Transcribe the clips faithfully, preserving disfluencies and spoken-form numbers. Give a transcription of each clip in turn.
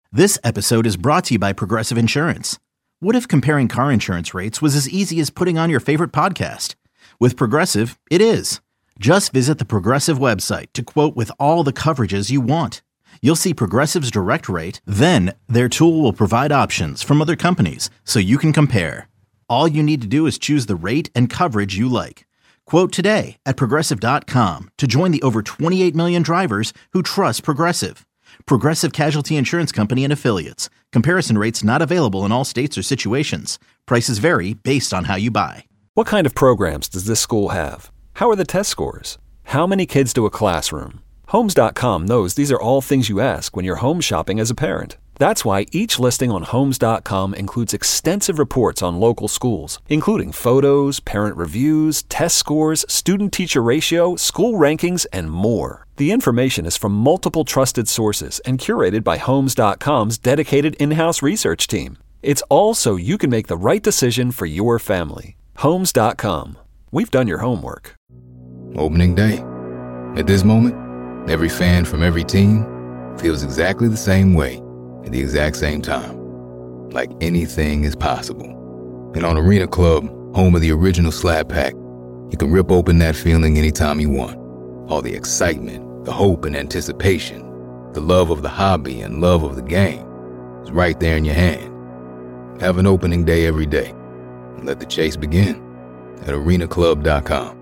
This episode is brought to you by Progressive Insurance. What if comparing car insurance rates was as easy as putting on your favorite podcast? With Progressive, it is. Just visit the Progressive website to quote with all the coverages you want. You'll see Progressive's direct rate, then their tool will provide options from other companies so you can compare. All you need to do is choose the rate and coverage you like. Quote today at progressive dot com to join the over twenty-eight million drivers who trust Progressive. Progressive Casualty Insurance Company and Affiliates. Comparison rates not available in all states or situations. Prices vary based on how you buy. What kind of programs does this school have? How are the test scores? How many kids do a classroom? Homes dot com knows these are all things you ask when you're home shopping as a parent. That's why each listing on Homes dot com includes extensive reports on local schools, including photos, parent reviews, test scores, student-teacher ratio, school rankings, and more. The information is from multiple trusted sources and curated by Homes dot com's dedicated in-house research team. It's all so you can make the right decision for your family. Homes dot com. We've done your homework. Opening day. At this moment, every fan from every team feels exactly the same way at the exact same time. Like anything is possible. And on Arena Club, home of the original Slab Pack, you can rip open that feeling anytime you want. All the excitement, the hope and anticipation, the love of the hobby and love of the game is right there in your hand. Have an opening day every day. And let the chase begin at arena club dot com.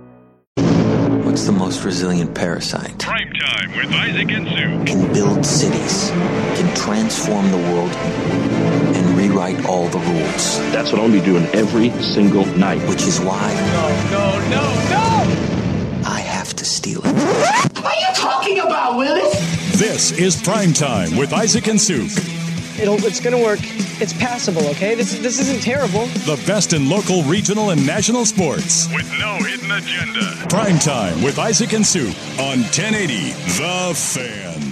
What's the most resilient parasite? Prime Time with Isaac and Sue. Can build cities, can transform the world, and rewrite all the rules. That's what I'll be doing every single night. Which is why... No, no, no, no! I have to steal it. What are you talking about, Willis? This is Prime Time with Isaac and Sue. It'll, it's going to work. It's passable, okay? This, this isn't terrible. The best in local, regional, and national sports. With no hidden agenda. Prime Time with Isaac and Sue on ten eighty The Fan.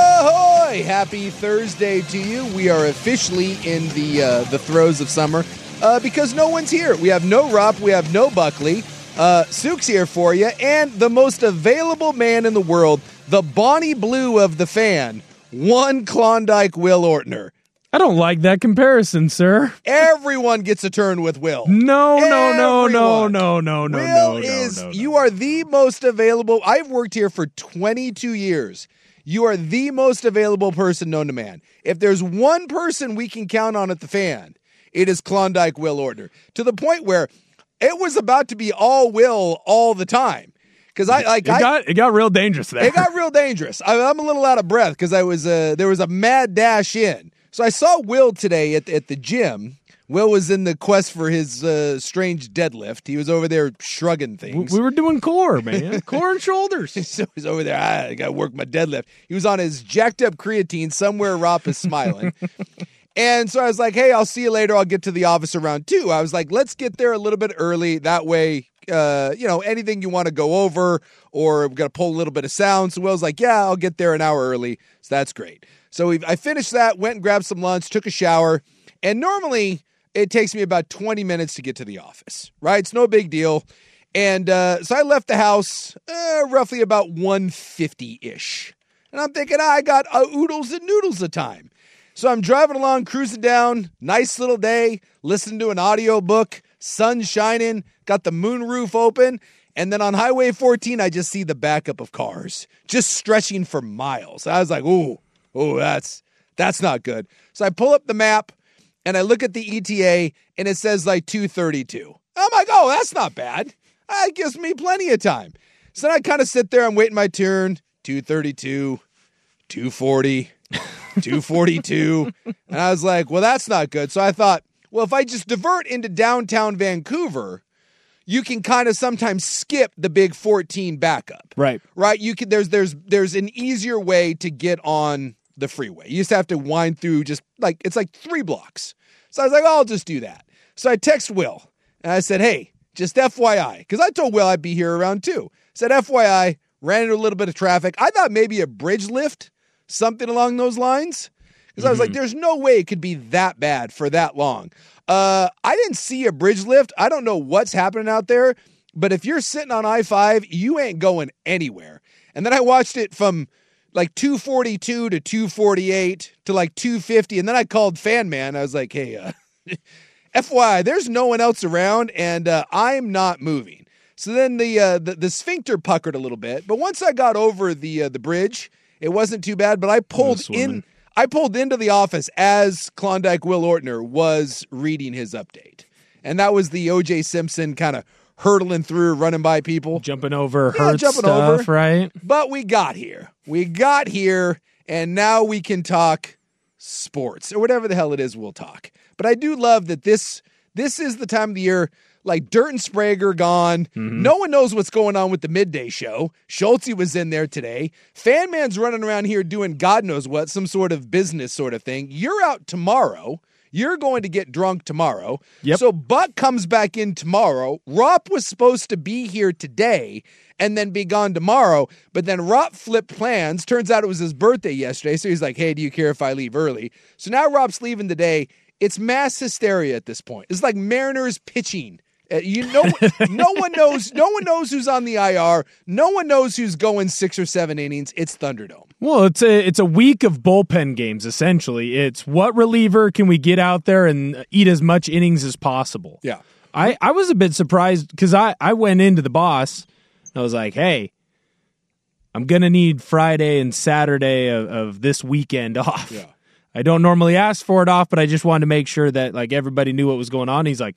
Ahoy! Happy Thursday to you. We are officially in the uh, the throes of summer uh, because no one's here. We have no Rupp. We have no Buckley. Uh, Sook's here for you. And the most available man in the world, the Bonnie Blue of the Fan, one Klondike Will Ortner. I don't like that comparison, sir. Everyone gets a turn with Will. No, no, no, no, Everyone. no, no, no, Will no, is, no, no, no. you are the most available. I've worked here for twenty-two years. You are the most available person known to man. If there's one person we can count on at the Fan, it is Klondike Will Ortner. To the point where it was about to be all Will all the time. Because I like it I, got it got real dangerous there. It got real dangerous. I, I'm a little out of breath because I was uh, there was a mad dash in. So I saw Will today at at the gym. Will was in the quest for his uh, strange deadlift. He was over there shrugging things. We were doing core, man, core and shoulders. So he's over there. Ah, I got to work my deadlift. He was on his jacked up creatine somewhere. Rop is smiling. And so I was like, hey, I'll see you later. I'll get to the office around two. I was like, let's get there a little bit early. That way, uh, you know, anything you want to go over or we're going to pull a little bit of sound. So Will's like, yeah, I'll get there an hour early. So that's great. So we I finished that, went and grabbed some lunch, took a shower. And normally it takes me about twenty minutes to get to the office, right? It's no big deal. And uh, so I left the house uh, roughly about one fifty-ish. And I'm thinking, ah, I got uh, oodles and noodles of time. So I'm driving along, cruising down, nice little day, listening to an audiobook, sun shining, got the moonroof open, and then on Highway fourteen, I just see the backup of cars, just stretching for miles. I was like, ooh, ooh, that's that's not good. So I pull up the map, and I look at the E T A, and it says like two thirty-two. I'm like, oh, that's not bad. That gives me plenty of time. So then I kind of sit there, I'm waiting my turn, two thirty-two, two forty, two forty-two. And I was like, well, that's not good. So I thought, well, if I just divert into downtown Vancouver, you can kind of sometimes skip the big fourteen backup. Right. Right? You can there's there's there's an easier way to get on the freeway. You just have to wind through just like it's like three blocks. So I was like, oh, I'll just do that. So I text Will and I said, hey, just F Y I, because I told Will I'd be here around two. Said F Y I, ran into a little bit of traffic. I thought maybe a bridge lift, something along those lines. Because mm-hmm. I was like, there's no way it could be that bad for that long. Uh, I didn't see a bridge lift. I don't know what's happening out there. But if you're sitting on I five, you ain't going anywhere. And then I watched it from like two forty-two to two forty-eight to like two fifty. And then I called Fan Man. I was like, hey, uh, F Y I, there's no one else around and uh, I'm not moving. So then the, uh, the the sphincter puckered a little bit. But once I got over the uh, the bridge, it wasn't too bad. But I pulled in. I pulled into the office as Klondike Will Ortner was reading his update. And that was the O J Simpson kind of hurtling through, running by people. Jumping over yeah, hurt jumping stuff, over. right? But we got here. We got here, and now we can talk sports, or whatever the hell it is we'll talk. But I do love that this this is the time of the year, like Dirt and Sprague gone. Mm-hmm. No one knows what's going on with the midday show. Schulte was in there today. Fan Man's running around here doing God knows what, some sort of business sort of thing. You're out tomorrow. You're going to get drunk tomorrow. Yep. So Buck comes back in tomorrow. Rop was supposed to be here today and then be gone tomorrow. But then Rop flipped plans. Turns out it was his birthday yesterday. So he's like, hey, do you care if I leave early? So now Rop's leaving today. It's mass hysteria at this point. It's like Mariners pitching. Uh, you know, no one knows. No one knows who's on the I R. No one knows who's going six or seven innings. It's Thunderdome. Well, it's a it's a week of bullpen games. Essentially, it's what reliever can we get out there and eat as much innings as possible. Yeah, I, I was a bit surprised because I, I went into the boss. And I was like, hey, I'm gonna need Friday and Saturday of, of this weekend off. Yeah. I don't normally ask for it off, but I just wanted to make sure that like everybody knew what was going on. He's like,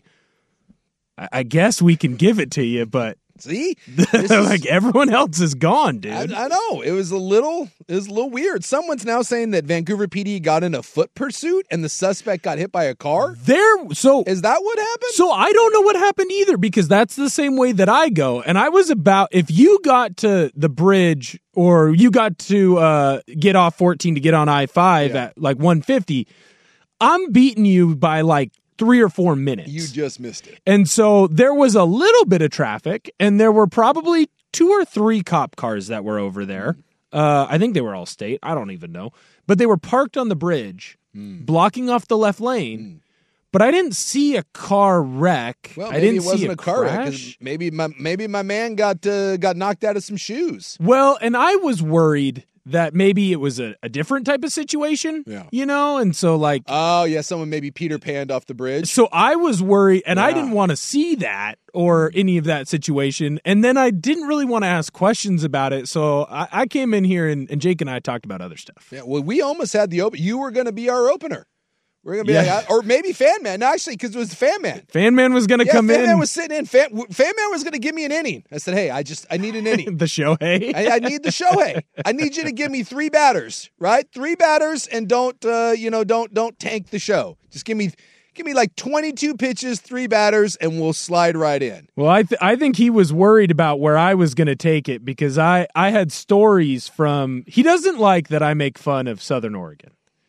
I guess we can give it to you, but see, like everyone else is gone, dude. I, I know it was a little, it was a little weird. Someone's now saying that Vancouver P D got in a foot pursuit and the suspect got hit by a car. There, so is that what happened? So I don't know what happened either because that's the same way that I go. And I was about if you got to the bridge or you got to uh, get off fourteen to get on I five yeah. at like one fifty, I'm beating you by like three or four minutes. You just missed it. And so there was a little bit of traffic, and there were probably two or three cop cars that were over there. Uh, I think they were all state. I don't even know. But they were parked on the bridge, mm. blocking off the left lane. Mm. But I didn't see a car wreck. Well, I maybe didn't it wasn't see a, a car crash. wreck. Maybe my maybe my man got uh, got knocked out of some shoes. Well, and I was worried that maybe it was a, a different type of situation, yeah. you know? And so, like... Oh, yeah, someone maybe Peter Panned off the bridge. So I was worried, and yeah. I didn't want to see that or any of that situation. And then I didn't really want to ask questions about it. So I, I came in here, and, and Jake and I talked about other stuff. Yeah, well, we almost had the open. You were going to be our opener. We're gonna be yeah. like, or maybe Fan Man. No, actually, because it was Fan Man. Fan Man was gonna yeah, come Fan in. Fan Man was sitting in. Fan, Fan Man was gonna give me an inning. I said, hey, I just I need an inning. the Shohei. I, I need the Shohei. I need you to give me three batters, right? Three batters, and don't uh, you know don't don't tank the show. Just give me give me like twenty-two pitches, three batters, and we'll slide right in. Well, I th- I think he was worried about where I was gonna take it because I I had stories from. He doesn't like that I make fun of Southern Oregon.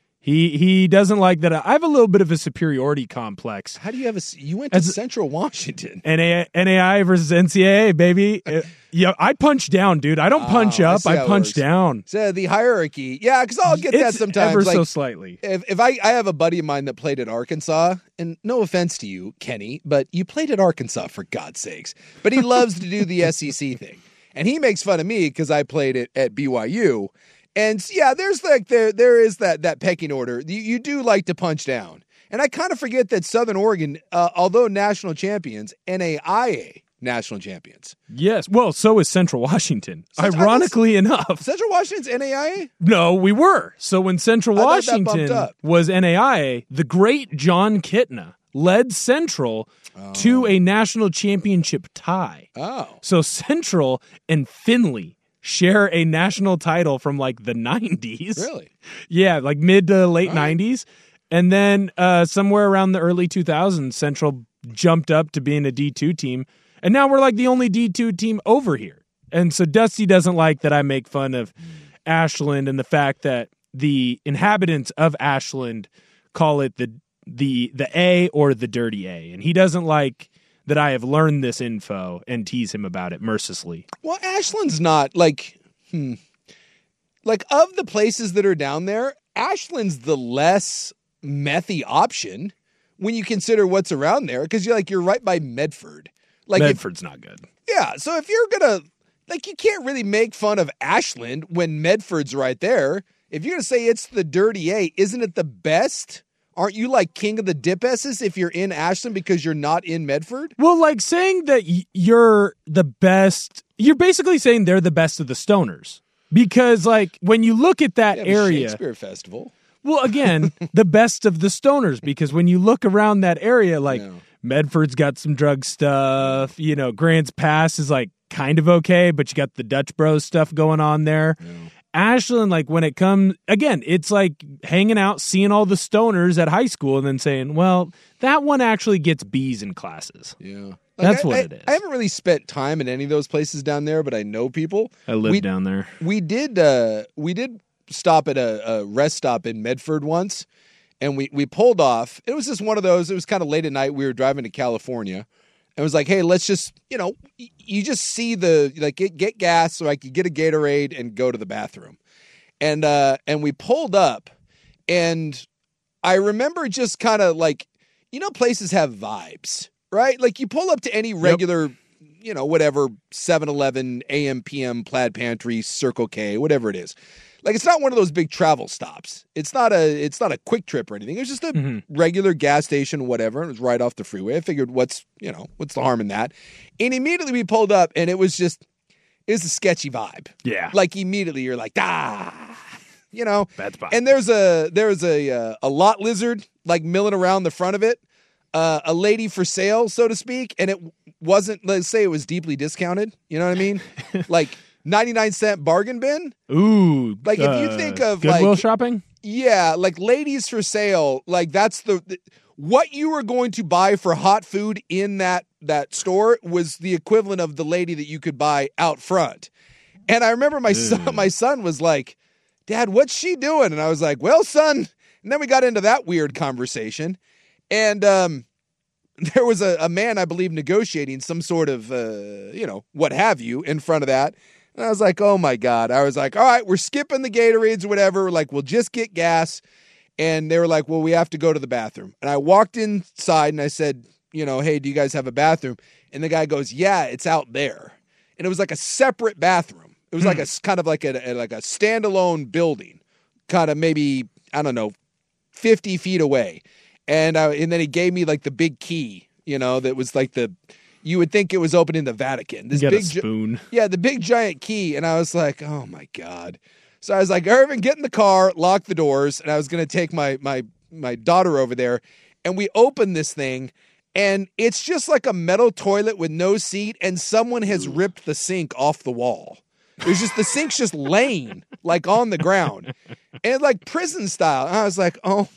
He he doesn't like that. I have a little bit of a superiority complex. How do you have a? You went to As, Central Washington. N A I versus N C A A, baby. It, yeah, I punch down, dude. I don't punch oh, up. I, I punch down. So the hierarchy, yeah, because I'll get it's that sometimes. Ever like, so slightly. If if I I have a buddy of mine that played at Arkansas, and no offense to you, Kenny, but you played at Arkansas for God's sakes. But he loves to do the S E C thing, and he makes fun of me because I played it at B Y U. And yeah, there's like there there is that that pecking order. You, you do like to punch down, and I kind of forget that Southern Oregon, uh, although national champions, N A I A national champions. Yes, well, so is Central Washington. Central, was, ironically enough, Central Washington's N A I A. No, we were. So when Central Washington was N A I A, the great John Kitna led Central oh. to a national championship tie. Oh, so Central and Findlay share a national title from like the nineties. Really? Yeah, like mid to late right. nineties. And then uh, somewhere around the early two thousands, Central jumped up to being a D two team. And now we're like the only D two team over here. And so Dusty doesn't like that I make fun of Ashland and the fact that the inhabitants of Ashland call it the the the A or the dirty A. And he doesn't like that I have learned this info and tease him about it mercilessly. Well, Ashland's not like, hmm, like of the places that are down there, Ashland's the less methy option when you consider what's around there because you're like you're right by Medford. Like Medford's if, not good. Yeah, so if you're gonna like, you can't really make fun of Ashland when Medford's right there. If you're going to say it's the dirty A, isn't it the best? Aren't you like king of the dip-esses if you're in Ashland because you're not in Medford? Well, like saying that y- you're the best, you're basically saying they're the best of the stoners. Because, like, when you look at that Yeah, area. Shakespeare Festival. Well, again, the best of the stoners, because when you look around that area, like, No. Medford's got some drug stuff, you know, Grants Pass is, like, kind of okay, but you got the Dutch Bros stuff going on there. No. Ashland, like, when it comes, again, it's like hanging out, seeing all the stoners at high school, and then saying, well, that one actually gets B's in classes. Yeah. Like That's I, what I, it is. I haven't really spent time in any of those places down there, but I know people. I live we, down there. We did uh, we did stop at a, a rest stop in Medford once, and we, we pulled off. It was just one of those, it was kind of late at night. We were driving to California. And it was like, hey, let's just, you know, you just see the, like, get, get gas so I could get a Gatorade and go to the bathroom. And uh, and we pulled up, and I remember just kind of like, you know, places have vibes, right? Like, you pull up to any regular, yep. you know, whatever, seven eleven, A M, P M, Plaid Pantry, Circle K, whatever it is. Like, it's not one of those big travel stops. It's not a it's not a quick trip or anything. It was just a mm-hmm. regular gas station, whatever. It was right off the freeway. I figured, what's, you know, what's the harm in that? And immediately we pulled up, and it was just, it was a sketchy vibe. Yeah. Like, immediately you're like, ah, you know. Bad spot. And there's a, there's a, uh, a lot lizard, like, milling around the front of it. Uh, a lady for sale, so to speak. And it wasn't, let's say it was deeply discounted. You know what I mean? Like, ninety-nine cent bargain bin. Ooh. Like, if uh, you think of Goodwill like shopping? Yeah, like ladies for sale, like that's the, the what you were going to buy for hot food in that that store was the equivalent of the lady that you could buy out front. And I remember my son, my son was like, "Dad, what's she doing?" And I was like, "Well, son." And then we got into that weird conversation. And um there was a, a man, I believe, negotiating some sort of uh, you know, what have you in front of that. And I was like, oh, my God. I was like, all right, we're skipping the Gatorades or whatever. Like, we'll just get gas. And they were like, well, we have to go to the bathroom. And I walked inside and I said, you know, hey, do you guys have a bathroom? And the guy goes, yeah, it's out there. And it was like a separate bathroom. It was hmm. like a kind of like a, a like a standalone building, kind of maybe, I don't know, fifty feet away. And I, and then he gave me like the big key, you know, that was like the, you would think it was open in the Vatican. This you got big a spoon. Gi- yeah, the big giant key. And I was like, oh my God. So I was like, Irvin, get in the car, lock the doors. And I was going to take my, my, my daughter over there. And we opened this thing, and it's just like a metal toilet with no seat. And someone has ripped the sink off the wall. It was just, the sink's just laying like on the ground, and like prison style. And I was like, oh,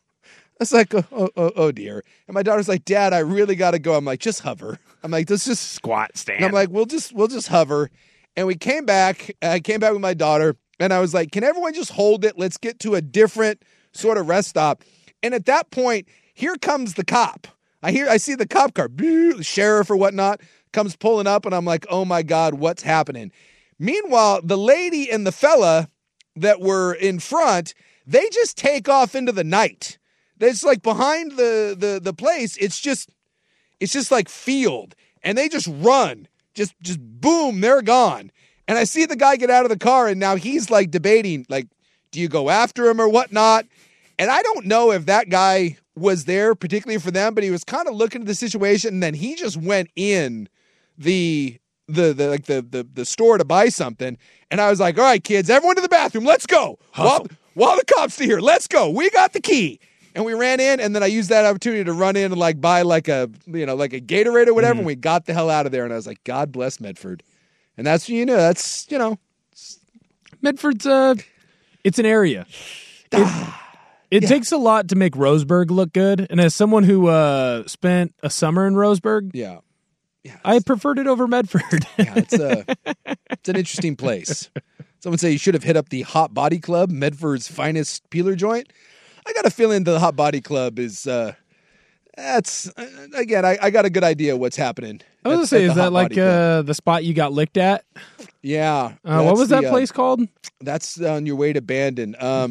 I was like, oh, oh, oh, oh dear. And my daughter's like, Dad, I really got to go. I'm like, just hover. I'm like, let's just squat, stand. And I'm like, we'll just, we'll just hover. And we came back. I came back with my daughter, and I was like, can everyone just hold it? Let's get to a different sort of rest stop. And at that point, here comes the cop. I hear, I see the cop car, the sheriff or whatnot, comes pulling up, and I'm like, oh my God, what's happening? Meanwhile, the lady and the fella that were in front, they just take off into the night. It's like behind the, the, the place, it's just, it's just like field. And they just run. Just, just boom, they're gone. And I see the guy get out of the car, and now he's like debating, like, do you go after him or whatnot? And I don't know if that guy was there particularly for them, but he was kind of looking at the situation, and then he just went in the, the, the like the, the, the store to buy something. And I was like, all right, kids, everyone to the bathroom. Let's go. While, while the cops are here, let's go. We got the key. And we ran in, and then I used that opportunity to run in and like buy like a, you know, like a Gatorade or whatever. Mm. And we got the hell out of there. And I was like, God bless Medford. And that's, you know, that's, you know, Medford's uh it's an area. It, it yeah. takes a lot to make Roseburg look good. And as someone who uh spent a summer in Roseburg, yeah, yeah, I preferred it over Medford. yeah, it's a it's an interesting place. Someone say you should have hit up the Hot Body Club, Medford's finest peeler joint. I got a feeling the Hot Body Club is, uh, that's, uh, again, I, I got a good idea what's happening. I was going to say, is that like uh, the spot you got licked at? Yeah. Uh, what was that the, place uh, called? That's on your way to Bandon. Um,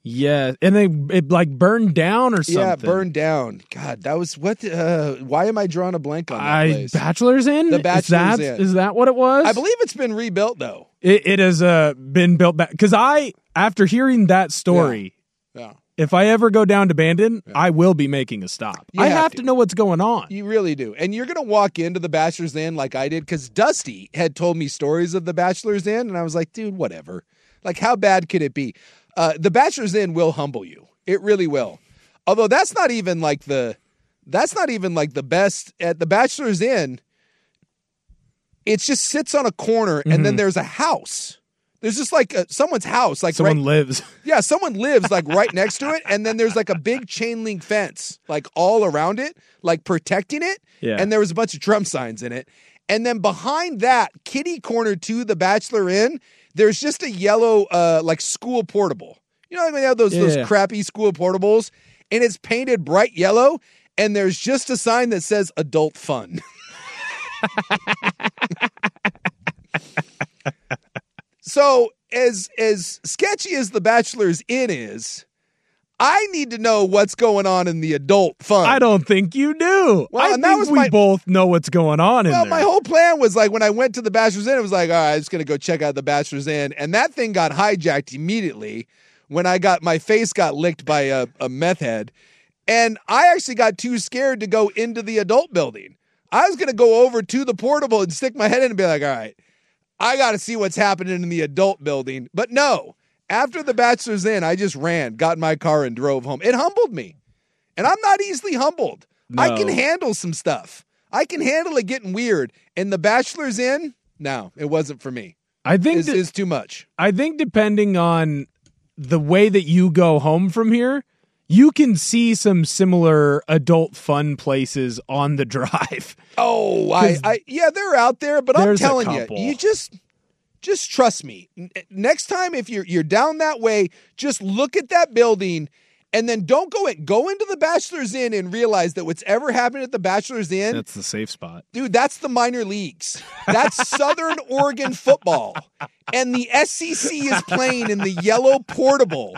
Yeah, and they it like burned down or something. Yeah, burned down. God, that was what? Uh, why am I drawing a blank on that I, place? Bachelor's Inn? The Bachelor's is that, Inn. Is that what it was? I believe it's been rebuilt, though. It, it has uh, been built back. Because I, after hearing that story, yeah. Yeah. if I ever go down to Bandon, yeah. I will be making a stop. You I have have to. to know what's going on. You really do. And you're going to walk into the Bachelor's Inn like I did, because Dusty had told me stories of the Bachelor's Inn, and I was like, dude, whatever. Like, how bad could it be? Uh, the Bachelor's Inn will humble you. It really will. Although that's not even like the, that's not even like the best at the Bachelor's Inn. It just sits on a corner, and mm-hmm. then there's a house. There's just like a, someone's house, like someone right, lives. Yeah, someone lives like right next to it, and then there's like a big chain link fence, like all around it, like protecting it. Yeah. And there was a bunch of Trump signs in it, and then behind that, kitty corner to the Bachelor Inn, there's just a yellow, uh, like school portable. You know, I mean, they have those yeah. those crappy school portables, and it's painted bright yellow, and there's just a sign that says "Adult Fun." So, as as sketchy as the Bachelor's Inn is, I need to know what's going on in the Adult Fun. I don't think you do. Well, I and think that was we my, both know what's going on in well, there. my whole plan was like when I went to the Bachelor's Inn, it was like, all right, I'm just going to go check out the Bachelor's Inn. And that thing got hijacked immediately when I got, my face got licked by a, a meth head. And I actually got too scared to go into the adult building. I was going to go over to the portable and stick my head in and be like, all right, I got to see what's happening in the adult building. But no, after the Bachelor's Inn, I just ran, got in my car, and drove home. It humbled me. And I'm not easily humbled. No. I can handle some stuff. I can handle it getting weird. And the Bachelor's Inn, no, it wasn't for me. I think it's, that, it's too much. I think depending on the way that you go home from here, you can see some similar adult fun places on the drive. Oh, I, I yeah, they're out there, but I'm telling you, you just just trust me. Next time, if you're you're down that way, just look at that building, and then don't go in. Go into the Bachelor's Inn and realize that what's ever happened at the Bachelor's Inn, that's the safe spot, dude. That's the minor leagues. That's Southern Oregon football, and the S E C is playing in the yellow portable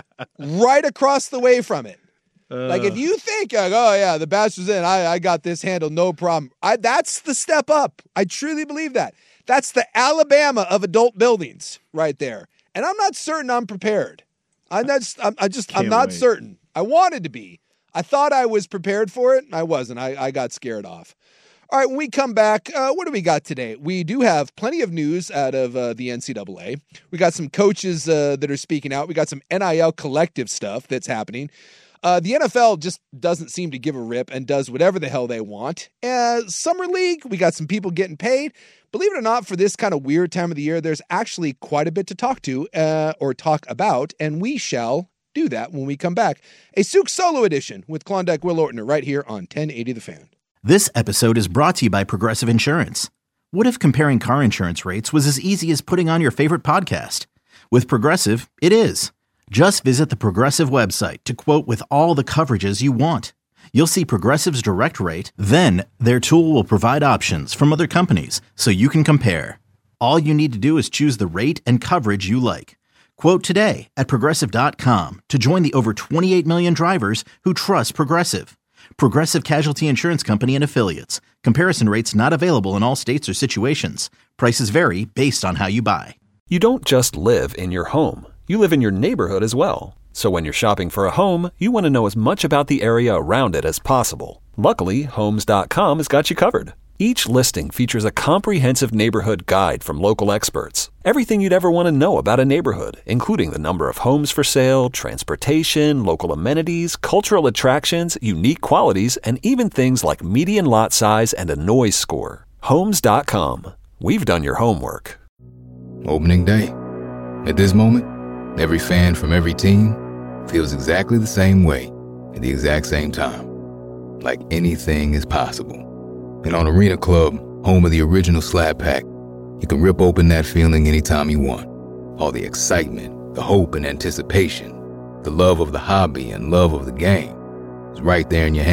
right across the way from it. Uh, like if you think, like, oh yeah, the Bachelor's Inn, I, I got this handled, no problem. I, that's the step up. I truly believe that. That's the Alabama of adult buildings right there. And I'm not certain I'm prepared. I'm not. I'm, I just. I'm not wait. certain. I wanted to be. I thought I was prepared for it. I wasn't. I, I got scared off. All right, when we come back, uh, what do we got today? We do have plenty of news out of uh, the N C double A. We got some coaches uh, that are speaking out. We got some N I L collective stuff that's happening. Uh, the N F L just doesn't seem to give a rip and does whatever the hell they want. Uh, Summer League, we got some people getting paid. Believe it or not, for this kind of weird time of the year, there's actually quite a bit to talk to uh, or talk about, and we shall do that when we come back. A Souk Solo edition with Klondike Will Ortner right here on ten eighty The Fan. This episode is brought to you by Progressive Insurance. What if comparing car insurance rates was as easy as putting on your favorite podcast? With Progressive, it is. Just visit the Progressive website to quote with all the coverages you want. You'll see Progressive's direct rate, then their tool will provide options from other companies so you can compare. All you need to do is choose the rate and coverage you like. Quote today at Progressive dot com to join the over twenty-eight million drivers who trust Progressive. Progressive Casualty Insurance Company and Affiliates. Comparison rates not available in all states or situations. Prices vary based on how you buy. You don't just live in your home. You live in your neighborhood as well. So when you're shopping for a home, you want to know as much about the area around it as possible. Luckily, Homes dot com has got you covered. Each listing features a comprehensive neighborhood guide from local experts. Everything you'd ever want to know about a neighborhood, including the number of homes for sale, transportation, local amenities, cultural attractions, unique qualities, and even things like median lot size and a noise score. Homes dot com. We've done your homework. Opening day. At this moment, every fan from every team feels exactly the same way at the exact same time. Like anything is possible. And on Arena Club, home of the original Slab Pack, you can rip open that feeling anytime you want. All the excitement, the hope and anticipation, the love of the hobby and love of the game is right there in your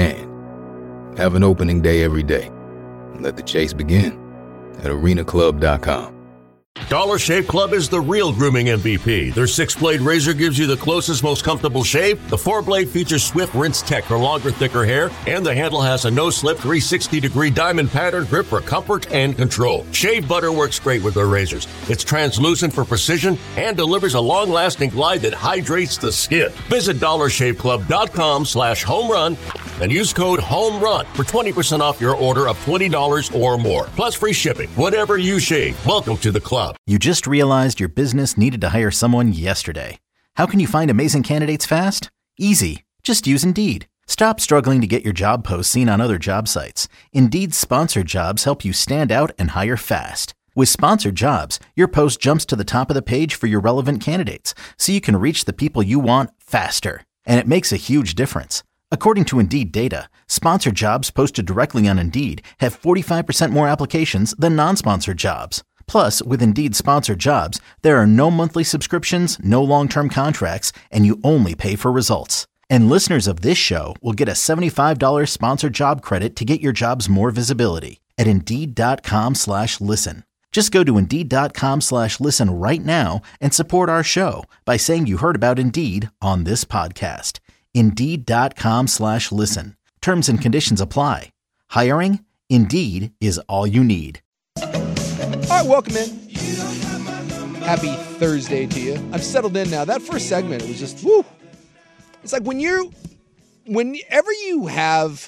hand. Have an opening day every day. And let the chase begin at arena club dot com. Dollar Shave Club is the real grooming M V P. Their six-blade razor gives you the closest, most comfortable shave. The four-blade features swift rinse tech for longer, thicker hair, and the handle has a no-slip three hundred sixty degree diamond pattern grip for comfort and control. Shave butter works great with their razors. It's translucent for precision and delivers a long-lasting glide that hydrates the skin. Visit dollar shave club dot com slash home run and use code HOMERUN for twenty percent off your order of twenty dollars or more. Plus free shipping. Whatever you shave, welcome to the club. You just realized your business needed to hire someone yesterday. How can you find amazing candidates fast? Easy. Just use Indeed. Stop struggling to get your job posts seen on other job sites. Indeed's sponsored jobs help you stand out and hire fast. With sponsored jobs, your post jumps to the top of the page for your relevant candidates, so you can reach the people you want faster. And it makes a huge difference. According to Indeed data, sponsored jobs posted directly on Indeed have forty-five percent more applications than non-sponsored jobs. Plus, with Indeed sponsored jobs, there are no monthly subscriptions, no long-term contracts, and you only pay for results. And listeners of this show will get a seventy-five dollars sponsored job credit to get your jobs more visibility at Indeed.com slash listen. Just go to Indeed.com slash listen right now and support our show by saying you heard about Indeed on this podcast. Indeed.com slash listen. Terms and conditions apply. Hiring? Indeed is all you need. All right, welcome in. Happy Thursday to you. I'm settled in now. That first segment, it was just, woo. It's like when you're, whenever you have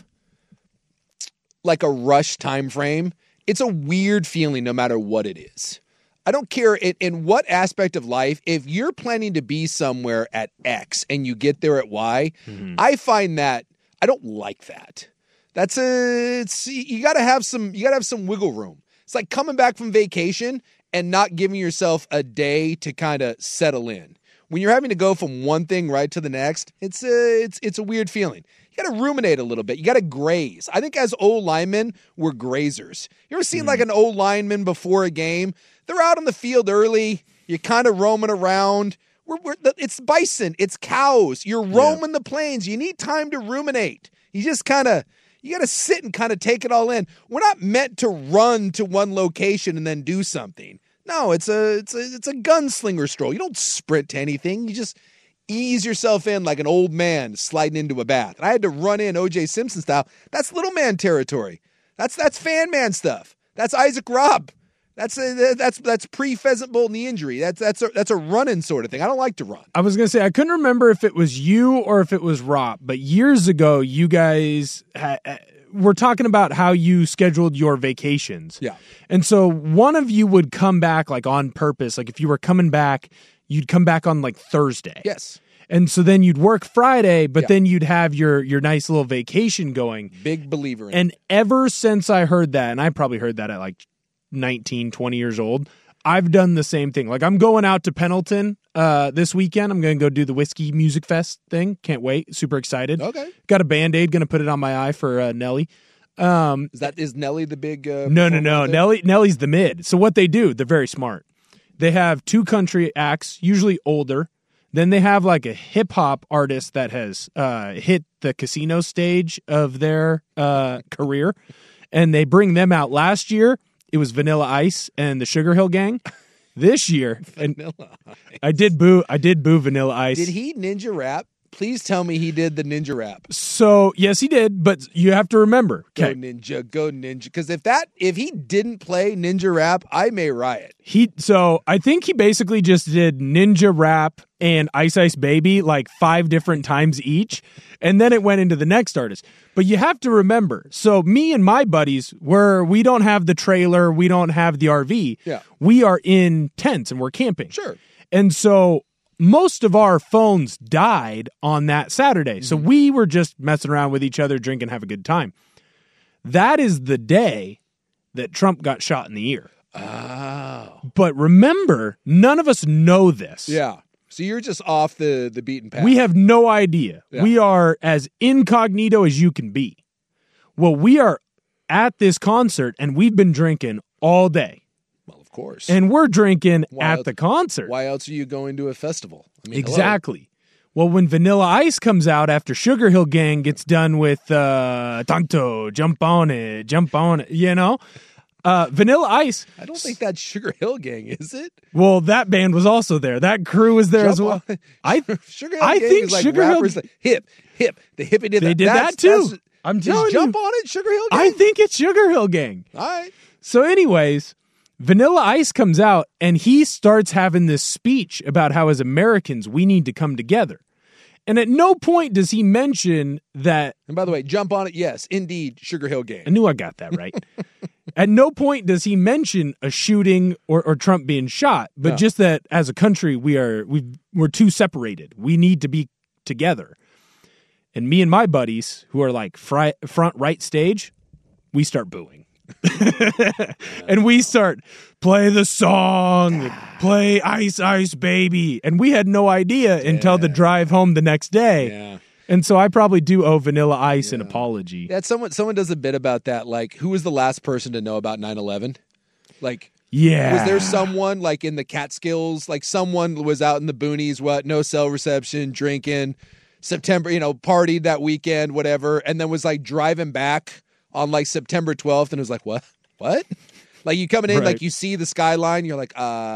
like a rush time frame, it's a weird feeling no matter what it is. I don't care in, in what aspect of life, if you're planning to be somewhere at X and you get there at Y, mm-hmm. I find that, I don't like that. That's a, it's, you gotta have some, you gotta have some wiggle room. It's like coming back from vacation and not giving yourself a day to kind of settle in. When you're having to go from one thing right to the next, it's a, it's, it's a weird feeling. You got to ruminate a little bit. You got to graze. I think as old linemen, we're grazers. You ever seen mm. like an old lineman before a game? They're out on the field early. You're kind of roaming around. We're, we're, it's bison. It's cows. You're roaming yeah. the plains. You need time to ruminate. You just kind of... You got to sit and kind of take it all in. We're not meant to run to one location and then do something. No, it's a it's a it's a gunslinger stroll. You don't sprint to anything. You just ease yourself in like an old man sliding into a bath. And I had to run in O J Simpson style. That's little man territory. That's that's fan man stuff. That's Isaac Robb. That's a, that's that's pre-Pheasant Bowl knee injury. That's that's a, that's a running sort of thing. I don't like to run. I was gonna say I couldn't remember if it was you or if it was Rob, but years ago you guys ha- were talking about how you scheduled your vacations. Yeah, and so one of you would come back like on purpose. Like if you were coming back, you'd come back on like Thursday. Yes. And so then you'd work Friday, but yeah. then you'd have your your nice little vacation going. Big believer in and it. Ever since I heard that, and I probably heard that at like nineteen, twenty years old, I've done the same thing. Like I'm going out to Pendleton uh, this weekend. I'm going to go do the Whiskey Music Fest thing. Can't wait. Super excited. Okay. Got a Band-Aid. Going to put it on my eye for uh, Nelly. Um, is that is Nelly the big? Uh, no, no, no. Nelly Nelly's the mid. So what they do, they're very smart. They have two country acts, usually older. Then they have like a hip hop artist that has uh, hit the casino stage of their uh, career, and they bring them out. Last year, it was Vanilla Ice and the Sugar Hill Gang. This year, Vanilla Ice. I did boo. I did boo Vanilla Ice. Did he ninja rap? Please tell me he did the ninja rap. So yes, he did. But you have to remember, go okay. ninja, go ninja. Because if that, if he didn't play ninja rap, I may riot. He so I think he basically just did ninja rap and Ice Ice Baby like five different times each, and then it went into the next artist. But you have to remember, so me and my buddies, where we don't have the trailer, we don't have the R V, yeah. we are in tents and we're camping. Sure. And so most of our phones died on that Saturday. Mm-hmm. So we were just messing around with each other, drinking, have a good time. That is the day that Trump got shot in the ear. Oh. But remember, none of us know this. Yeah. So you're just off the, the beaten path. We have no idea. Yeah. We are as incognito as you can be. Well, we are at this concert, and we've been drinking all day. Well, of course. And we're drinking why at else, the concert. Why else are you going to a festival? I mean, exactly. Hello. Well, when Vanilla Ice comes out after Sugar Hill Gang gets done with uh, Tanto, jump on it, jump on it, you know, Uh, Vanilla Ice. I don't think that's Sugar Hill Gang, is it? Well, that band was also there. That crew was there Jump as well. on- I Sugar Hill I Gang think is like Sugar Hill- rappers that- hip, hip. The hippie did They that. did That's- that too. that's- I'm is telling Jump you. on it, Sugar Hill Gang? I think it's Sugar Hill Gang. All right. So, anyways, Vanilla Ice comes out and he starts having this speech about how, as Americans, we need to come together. And at no point does he mention that. And by the way, Jump on it. Yes, indeed, Sugar Hill Gang. I knew I got that right. At no point does he mention a shooting or, or Trump being shot, but No. just that as a country we are we we're too separated. We need to be together. And me and my buddies, who are like fri- front right stage, we start booing. And we start play the song, play Ice Ice Baby, and we had no idea until the drive home the next day. Yeah. And so I probably do owe Vanilla Ice an apology. Yeah, someone someone does a bit about that. Like, who was the last person to know about nine eleven? Like, Yeah. was there someone like in the Catskills? Like, someone was out in the boonies, what? No cell reception, drinking, September, you know, partied that weekend, whatever, and then was like driving back on like September twelfth and it was like, what? What? Like, you coming in, Right. like, you see the skyline, you're like,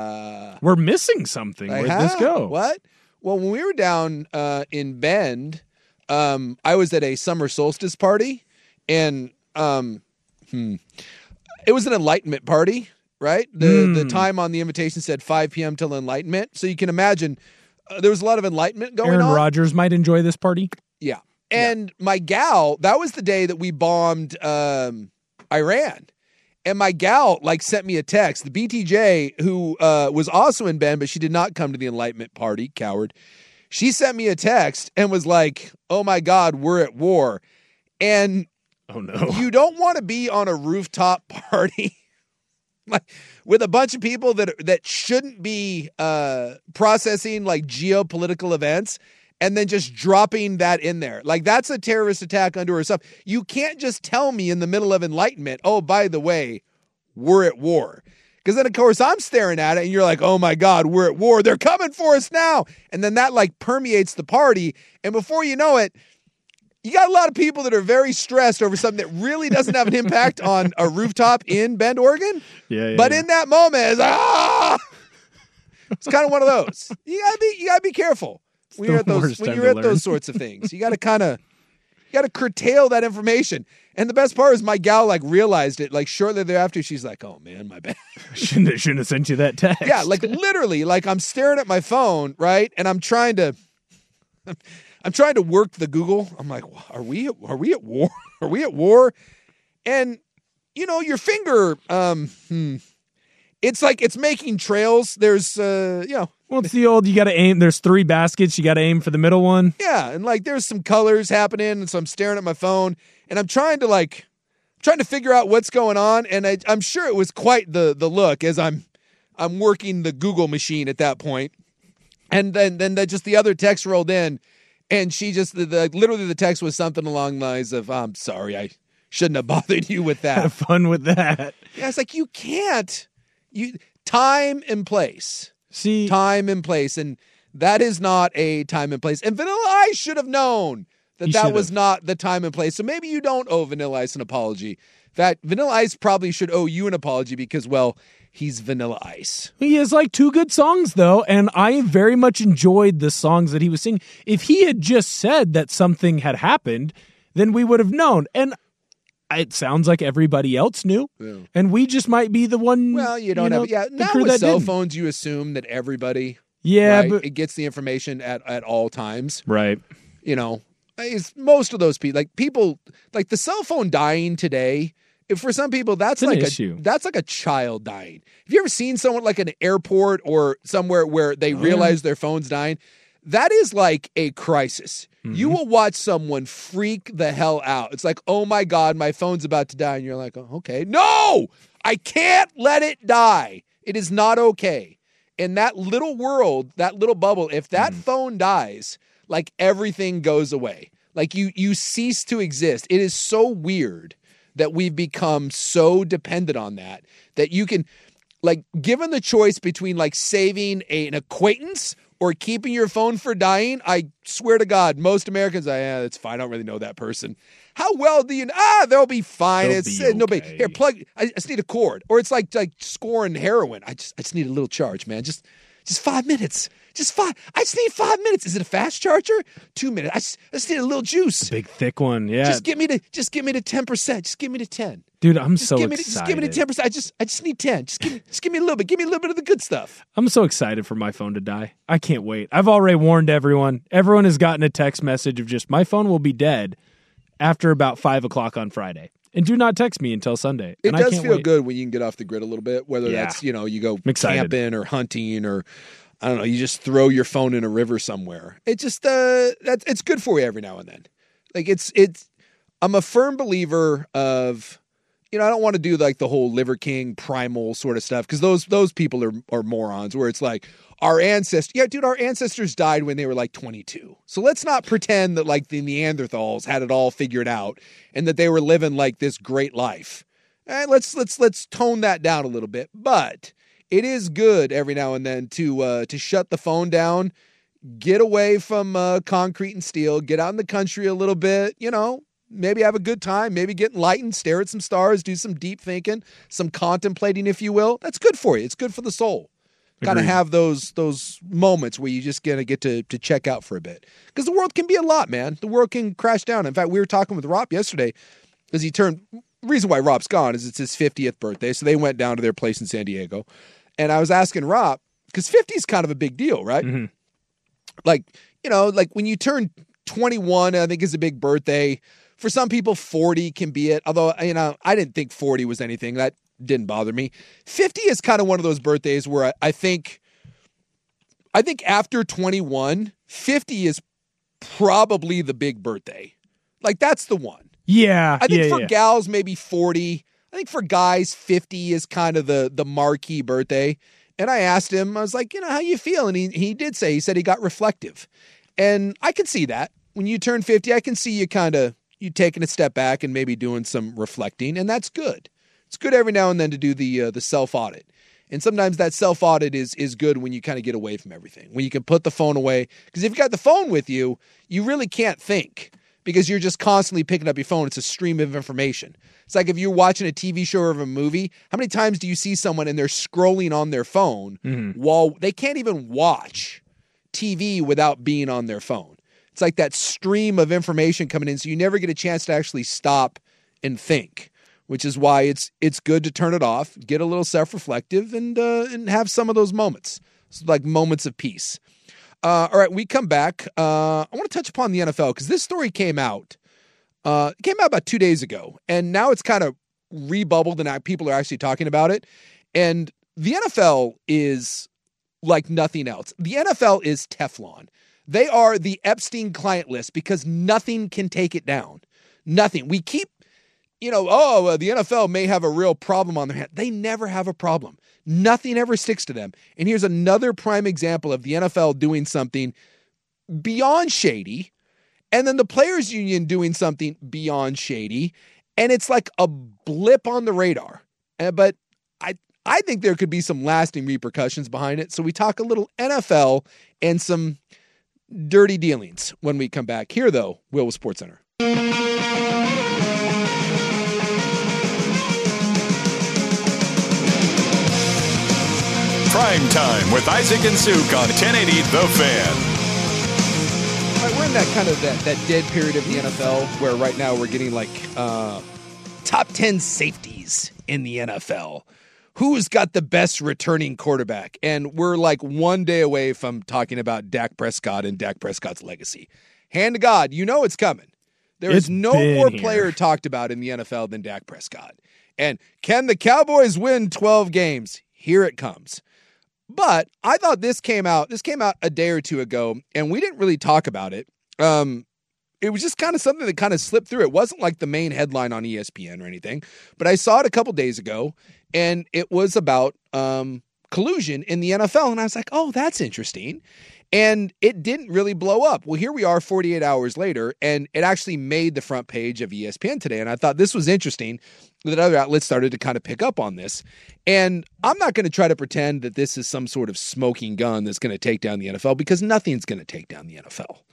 uh. We're missing something. Like, Where'd this huh? go? What? Well, when we were down uh, in Bend, um, I was at a summer solstice party, and um, hmm, it was an enlightenment party, right? The Mm. the time on the invitation said five p.m. till enlightenment, so you can imagine uh, there was a lot of enlightenment going Aaron on. Rodgers might enjoy this party. Yeah. And my gal, that was the day that we bombed um, Iran. And my gal, like, sent me a text. The B T J, who uh, was also in Bend, but she did not come to the Enlightenment Party, coward. She sent me a text and was like, oh, my God, we're at war. And Oh, no. you don't want to be on a rooftop party like with a bunch of people that that shouldn't be uh, processing, like, geopolitical events, and then just dropping that in there. Like, that's a terrorist attack unto herself. You can't just tell me in the middle of enlightenment, oh, by the way, we're at war. Because then, of course, I'm staring at it, and you're like, oh, my God, we're at war. They're coming for us now. And then that, like, permeates the party. And before you know it, you got a lot of people that are very stressed over something that really doesn't have an impact on a rooftop in Bend, Oregon. Yeah, yeah, But yeah. in that moment, it's, ah! It's kind of one of those. You gotta be, you gotta be careful when the you're at those worst when time you're to at learn. those sorts of things. You got to kind of, you got to curtail that information. And the best part is my gal like realized it like shortly thereafter. She's like, "Oh man, my bad." shouldn't, have, shouldn't have sent you that text. Yeah, like literally, like I'm staring at my phone, right, and I'm trying to, I'm trying to work the Google. I'm like, "Are we, are we at war? Are we at war?" And you know, your finger, um, hmm, it's like it's making trails. There's, uh, you know. Well, it's the old, you got to aim. There's three baskets. You got to aim for the middle one. Yeah, and like there's some colors happening, and so I'm staring at my phone, and I'm trying to like, trying to figure out what's going on, and I, I'm sure it was quite the the look as I'm, I'm working the Google machine at that point, and then then the, just the other text rolled in, and she just the, the literally the text was something along the lines of, "I'm sorry, I shouldn't have bothered you with that." Have fun with that. Yeah, it's like you can't, you time and place. See, time and place, and that is not a time and place. And Vanilla Ice should have known that He that should was have. not the time and place. So maybe you don't owe Vanilla Ice an apology. In fact, Vanilla Ice probably should owe you an apology because, well, he's Vanilla Ice. he has like two good songs though, and I very much enjoyed the songs that he was singing. If he had just said that something had happened, then we would have known. And it sounds like everybody else knew, Yeah. and we just might be the one. Well, you don't know, have, yeah. the Now crew with that cell didn't. phones, you assume that everybody, Yeah, right, but it gets the information at, at all times. right. You know, it's most of those people, like people, like the cell phone dying today. If for some people, that's It's an like a issue. that's like a child dying. Have you ever seen someone like an airport or somewhere where they Oh, realize their phone's dying? That is like a crisis. Mm-hmm. You will watch someone freak the hell out. It's like, oh my God, my phone's about to die. And you're like, oh, okay. No, I can't let it die. It is not okay. In that little world, that little bubble, if that Mm. phone dies, like everything goes away. Like you you cease to exist. It is so weird that we've become so dependent on that, that you can, like, given the choice between like saving a, an acquaintance or keeping your phone for dying, I swear to God, most Americans, are, yeah, it's fine. I don't really know that person. How well do you know? Ah, they'll be fine. They'll it's be uh, no big. okay. Here, plug. I just need a cord. Or it's like like scoring heroin. I just I just need a little charge, man. Just just five minutes. Just five. I just need five minutes. Is it a fast charger? Two minutes. I just, I just need a little juice. A big thick one. Yeah. Just get me to just give me to ten percent. Just give me to ten. Dude, I'm just so give me excited. To, just give me to ten percent. I just I just need ten. Just give me just give me a little bit. Give me a little bit of the good stuff. I'm so excited for my phone to die. I can't wait. I've already warned everyone. Everyone has gotten a text message of just my phone will be dead after about five o'clock on Friday. And do not text me until Sunday. It and does I can't feel wait. good when you can get off the grid a little bit, whether Yeah. that's, you know, you go excited. camping or hunting or, I don't know, you just throw your phone in a river somewhere. It just, uh, that's, it's good for you every now and then. Like it's, it's, I'm a firm believer of, you know, I don't want to do like the whole Liver King primal sort of stuff because those, those people are, are morons where it's like, our ancestors, yeah, dude, our ancestors died when they were like twenty-two. So let's not pretend that like the Neanderthals had it all figured out and that they were living like this great life. And let's let's let's tone that down a little bit. But it is good every now and then to uh, to shut the phone down, get away from uh, concrete and steel, get out in the country a little bit. You know, maybe have a good time, maybe get enlightened, stare at some stars, do some deep thinking, some contemplating, if you will. That's good for you. It's good for the soul. Kind of have those those moments where you just gonna get to to check out for a bit because the world can be a lot, man. The world can crash down. In fact, we were talking with Rob yesterday because he turned. The reason why Rob's gone is it's his fiftieth birthday, so they went down to their place in San Diego, and I was asking Rob because fifty is kind of a big deal, right? Mm-hmm. Like you know, like when you turn twenty-one, I think is a big birthday. For some people, forty can be it. Although you know, I didn't think forty was anything that. Didn't bother me. fifty is kind of one of those birthdays where I, I think, I think after twenty-one, fifty is probably the big birthday. Like that's the one. Yeah. I think yeah, for yeah. gals, maybe forty. I think for guys, fifty is kind of the, the marquee birthday. And I asked him, I was like, you know, how you feel? And he, he did say, he said he got reflective. And I can see that. When you turn fifty, I can see you kind of, you taking a step back and maybe doing some reflecting. And that's good. It's good every now and then to do the uh, the self-audit. And sometimes that self-audit is is good when you kind of get away from everything, when you can put the phone away. Because if you've got the phone with you, you really can't think because you're just constantly picking up your phone. It's a stream of information. It's like if you're watching a T V show or a movie, how many times do you see someone and they're scrolling on their phone mm-hmm. while they can't even watch T V without being on their phone? It's like that stream of information coming in, so you never get a chance to actually stop and think. Which is why it's it's good to turn it off, get a little self-reflective, and uh, and have some of those moments, it's like moments of peace. Uh, all right, we come back. Uh, I want to touch upon the N F L because this story came out. Uh, it came out about two days ago, and now it's kind of rebubbled, and people are actually talking about it. And the N F L is like nothing else. The N F L is Teflon. They are the Epstein client list because nothing can take it down. Nothing. We keep. You know, oh, uh, the N F L may have a real problem on their hands. They never have a problem. Nothing ever sticks to them. And here's another prime example of the N F L doing something beyond shady, and then the players union doing something beyond shady, and it's like a blip on the radar. Uh, but I I think there could be some lasting repercussions behind it. So we talk a little N F L and some dirty dealings when we come back. Here, though, Will with SportsCenter. Prime Time with Isaac and Suk on ten eighty The Fan. All right, we're in that kind of that, that dead period of the N F L where right now we're getting like uh, top ten safeties in the N F L. Who's got the best returning quarterback? And we're like one day away from talking about Dak Prescott and Dak Prescott's legacy. Hand to God, you know it's coming. There It's is no been more here. player talked about in the N F L than Dak Prescott. And can the Cowboys win twelve games? Here it comes. But I thought this came out, this came out a day or two ago, and we didn't really talk about it. Um, it was just kind of something that kind of slipped through. It wasn't like the main headline on E S P N or anything, but I saw it a couple days ago, and it was about um, collusion in the N F L, and I was like, oh, that's interesting. And it didn't really blow up. Well, here we are forty-eight hours later, and it actually made the front page of E S P N today. And I thought this was interesting that other outlets started to kind of pick up on this. And I'm not going to try to pretend that this is some sort of smoking gun that's going to take down the N F L, because nothing's going to take down the N F L.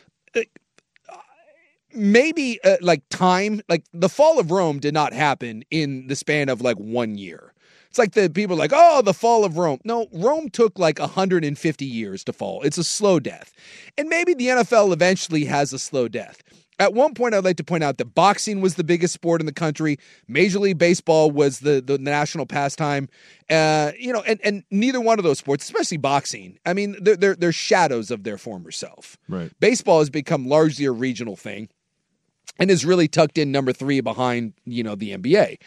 Maybe uh, like time, like the fall of Rome did not happen in the span of like one year. It's like the people are like, oh, the fall of Rome. No, Rome took like one hundred fifty years to fall. It's a slow death. And maybe the N F L eventually has a slow death. At one point, I'd like to point out that boxing was the biggest sport in the country. Major League Baseball was the, the national pastime. Uh, you know, and, and neither one of those sports, especially boxing, I mean, they're, they're, they're shadows of their former self. Right. Baseball has become largely a regional thing and is really tucked in number three behind, you know, the N B A.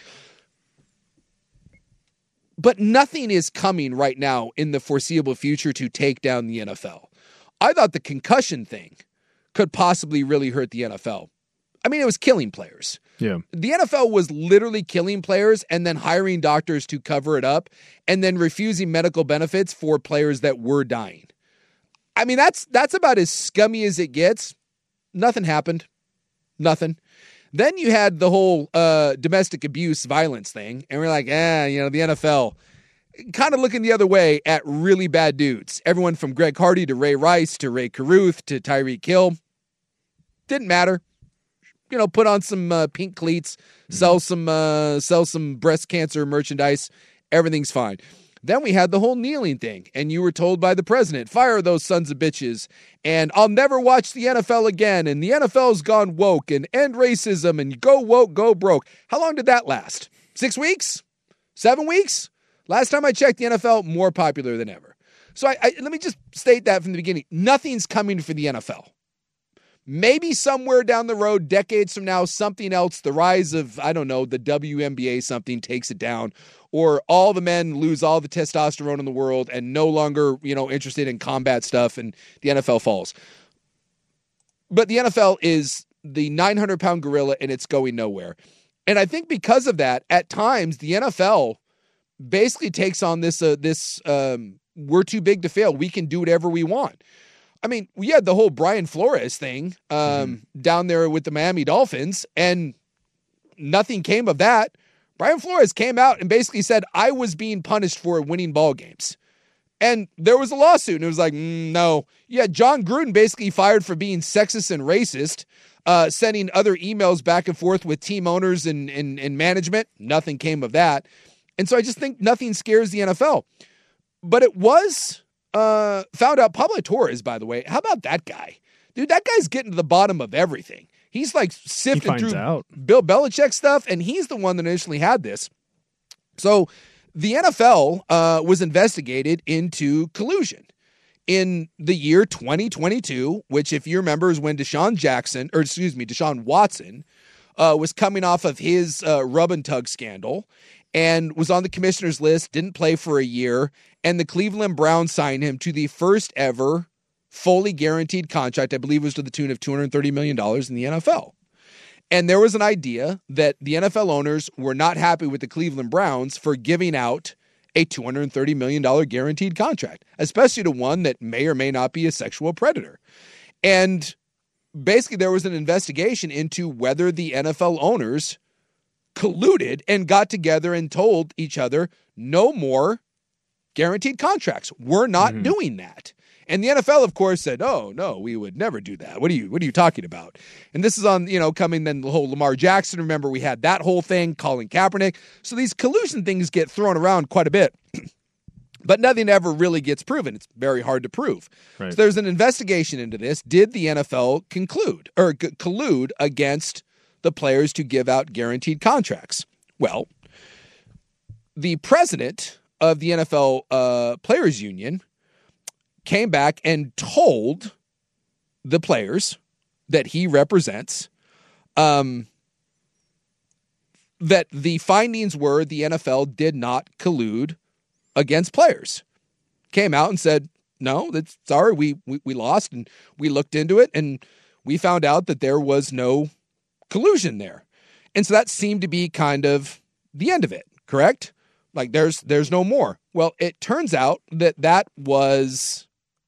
But nothing is coming right now in the foreseeable future to take down the N F L. I thought the concussion thing could possibly really hurt the N F L. I mean, it was killing players. Yeah. The N F L was literally killing players and then hiring doctors to cover it up and then refusing medical benefits for players that were dying. I mean, that's that's about as scummy as it gets. Nothing happened. Nothing. Then you had the whole uh, domestic abuse violence thing, and we're like, eh, you know, the N F L kind of looking the other way at really bad dudes. Everyone from Greg Hardy to Ray Rice to Ray Carruth to Tyreek Hill. Didn't matter. You know, put on some uh, pink cleats, sell some uh, sell some breast cancer merchandise. Everything's fine. Then we had the whole kneeling thing, and you were told by the president, fire those sons of bitches, and I'll never watch the N F L again, and the N F L's gone woke, and end racism, and go woke, go broke. How long did that last? Six weeks? Seven weeks? Last time I checked, the N F L, more popular than ever. So I, I, let me just state that from the beginning. Nothing's coming for the N F L. Maybe somewhere down the road, decades from now, something else, the rise of, I don't know, the W N B A, something takes it down, or all the men lose all the testosterone in the world and no longer, you know, interested in combat stuff and the N F L falls. But the N F L is the nine hundred pound gorilla and it's going nowhere. And I think because of that, at times, the N F L basically takes on this, uh, this um, we're too big to fail. We can do whatever we want. I mean, we had the whole Brian Flores thing um, mm-hmm. down there with the Miami Dolphins, and nothing came of that. Brian Flores came out and basically said, I was being punished for winning ball games. And there was a lawsuit, and it was like, mm, no. Yeah, John Gruden basically fired for being sexist and racist, uh, sending other emails back and forth with team owners and, and, and management. Nothing came of that. And so I just think nothing scares the N F L. But it was... Uh, found out Pablo Torres, by the way. How about that guy? Dude, that guy's getting to the bottom of everything. He's like sifting he through out. Bill Belichick stuff, and he's the one that initially had this. So the N F L uh, was investigated into collusion in the year twenty twenty-two, which, if you remember, is when Deshaun Jackson, or excuse me, Deshaun Watson uh, was coming off of his uh, rub and tug scandal and was on the commissioner's list, didn't play for a year, and the Cleveland Browns signed him to the first ever fully guaranteed contract, I believe it was to the tune of two hundred thirty million dollars in the N F L. And there was an idea that the N F L owners were not happy with the Cleveland Browns for giving out a two hundred thirty million dollars guaranteed contract, especially to one that may or may not be a sexual predator. And basically there was an investigation into whether the N F L owners colluded and got together and told each other no more guaranteed contracts. We're not mm-hmm. doing that. And the N F L, of course, said, oh, no, we would never do that. What are you, what are you talking about? And this is on, you know, coming then the whole Lamar Jackson. Remember, we had that whole thing, Colin Kaepernick. So these collusion things get thrown around quite a bit. But nothing ever really gets proven. It's very hard to prove. Right. So there's an investigation into this. Did the N F L conclude or c- collude against the players to give out guaranteed contracts? Well, the president of the N F L uh, Players Union came back and told the players that he represents um, that the findings were the N F L did not collude against players. Came out and said, no, that's sorry, we, we we lost, and we looked into it, and we found out that there was no collusion there. And so that seemed to be kind of the end of it, correct? Like there's there's no more. Well, it turns out that that was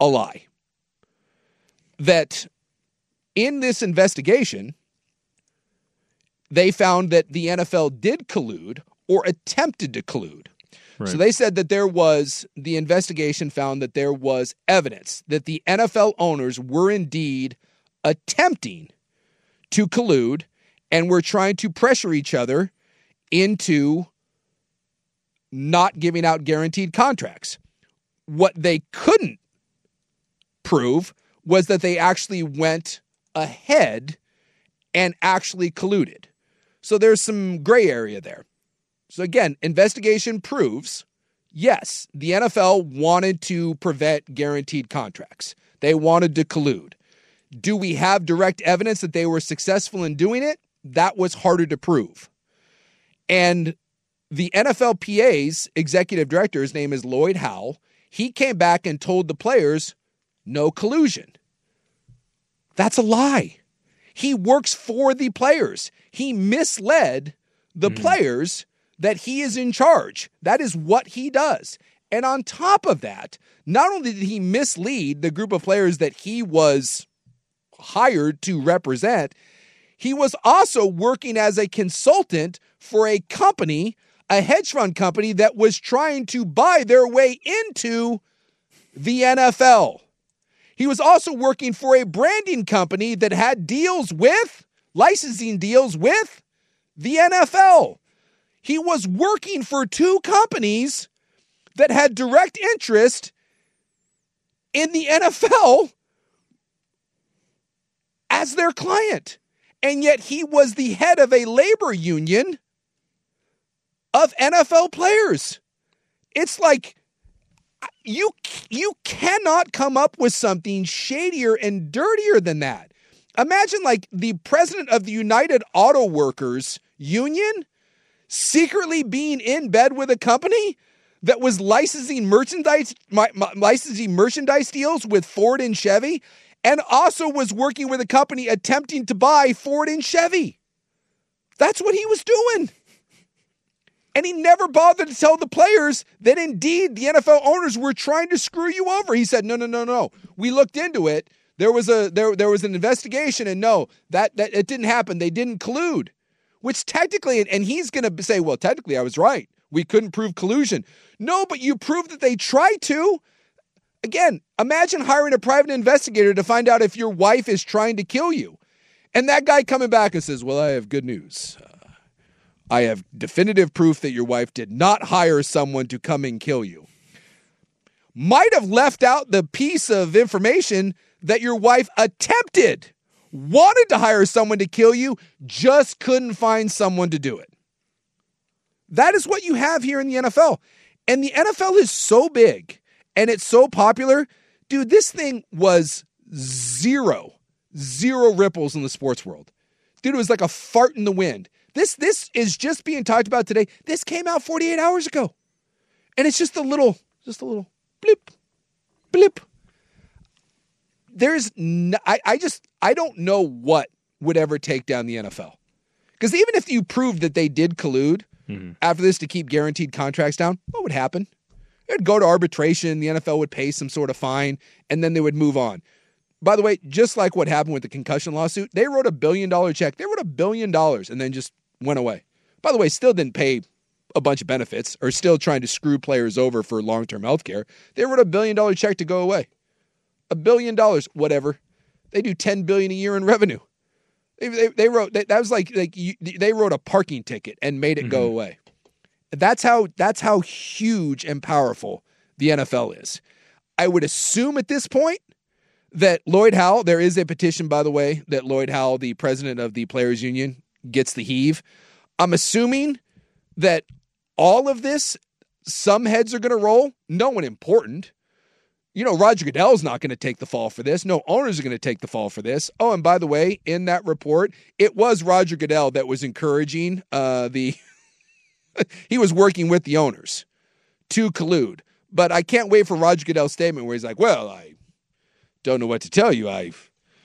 a lie. That in this investigation, they found that the N F L did collude or attempted to collude. Right. So they said that there was, the investigation found that there was evidence that the N F L owners were indeed attempting to collude and were trying to pressure each other into not giving out guaranteed contracts. What they couldn't prove was that they actually went ahead and actually colluded. So there's some gray area there. So again, investigation proves, yes, the N F L wanted to prevent guaranteed contracts. They wanted to collude. Do we have direct evidence that they were successful in doing it? That was harder to prove. And the N F L P A's executive director, his name is Lloyd Howell, he came back and told the players, no collusion. That's a lie. He works for the players. He misled the mm. players that he is in charge. That is what he does. And on top of that, not only did he mislead the group of players that he was hired to represent, he was also working as a consultant for a company, a hedge fund company that was trying to buy their way into the N F L. He was also working for a branding company that had deals with, licensing deals with the N F L. He was working for two companies that had direct interest in the N F L as their client. And yet he was the head of a labor union of N F L players. It's like you, you cannot come up with something shadier and dirtier than that. Imagine like the president of the United Auto Workers Union secretly being in bed with a company that was licensing merchandise, my, my, licensing merchandise deals with Ford and Chevy, and also was working with a company attempting to buy Ford and Chevy. That's what he was doing. And he never bothered to tell the players that indeed the N F L owners were trying to screw you over. He said, no, no, no, no. We looked into it. There was a there there was an investigation, and no, that, that it didn't happen. They didn't collude. Which technically, and he's going to say, well, technically I was right. We couldn't prove collusion. No, but you proved that they tried to. Again, imagine hiring a private investigator to find out if your wife is trying to kill you. And that guy coming back and says, well, I have good news. Uh, I have definitive proof that your wife did not hire someone to come and kill you. Might have left out the piece of information that your wife attempted, wanted to hire someone to kill you, just couldn't find someone to do it. That is what you have here in the N F L. And the N F L is so big and it's so popular. Dude, this thing was zero, zero ripples in the sports world. Dude, it was like a fart in the wind. This, this is just being talked about today. This came out forty-eight hours ago. And it's just a little, just a little blip, blip. There's, no, I, I just, I don't know what would ever take down the N F L. Because even if you proved that they did collude mm-hmm. after this to keep guaranteed contracts down, what would happen? It would go to arbitration, the N F L would pay some sort of fine, and then they would move on. By the way, just like what happened with the concussion lawsuit, they wrote a billion dollar check. They wrote a billion dollars and then just went away. By the way, still didn't pay a bunch of benefits or still trying to screw players over for long-term health care. They wrote a billion dollar check to go away. A billion dollars, whatever. They do ten billion dollars a year in revenue. They they, they wrote that, that was like like you, they wrote a parking ticket and made it mm-hmm. go away. That's how that's how huge and powerful the N F L is. I would assume at this point that Lloyd Howell, there is a petition, by the way, that Lloyd Howell, the president of the Players Union, gets the heave. I'm assuming that all of this, some heads are going to roll. No one important. You know, Roger Goodell's not going to take the fall for this. No owners are going to take the fall for this. Oh, and by the way, in that report, it was Roger Goodell that was encouraging uh, the... he was working with the owners to collude. But I can't wait for Roger Goodell's statement where he's like, well, I don't know what to tell you. I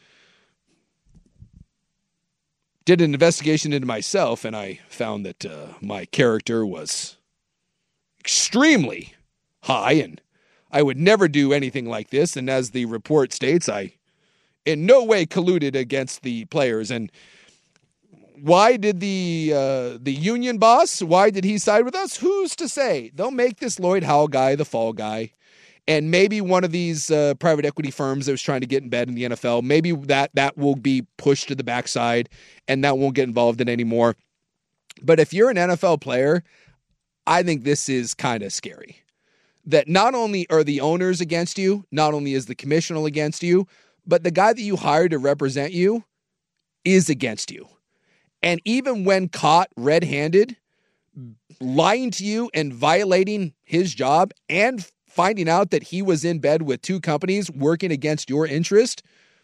did an investigation into myself, and I found that uh, my character was extremely high, and I would never do anything like this. And as the report states, I in no way colluded against the players. And why did the uh, the union boss, why did he side with us? Who's to say? They'll make this Lloyd Howell guy the fall guy. And maybe one of these uh, private equity firms that was trying to get in bed in the N F L, maybe that that will be pushed to the backside and that won't get involved in anymore. But if you're an N F L player, I think this is kind of scary. That not only are the owners against you, not only is the commissioner against you, but the guy that you hired to represent you is against you. And even when caught red-handed, lying to you and violating his job and finding out that he was in bed with two companies working against your interest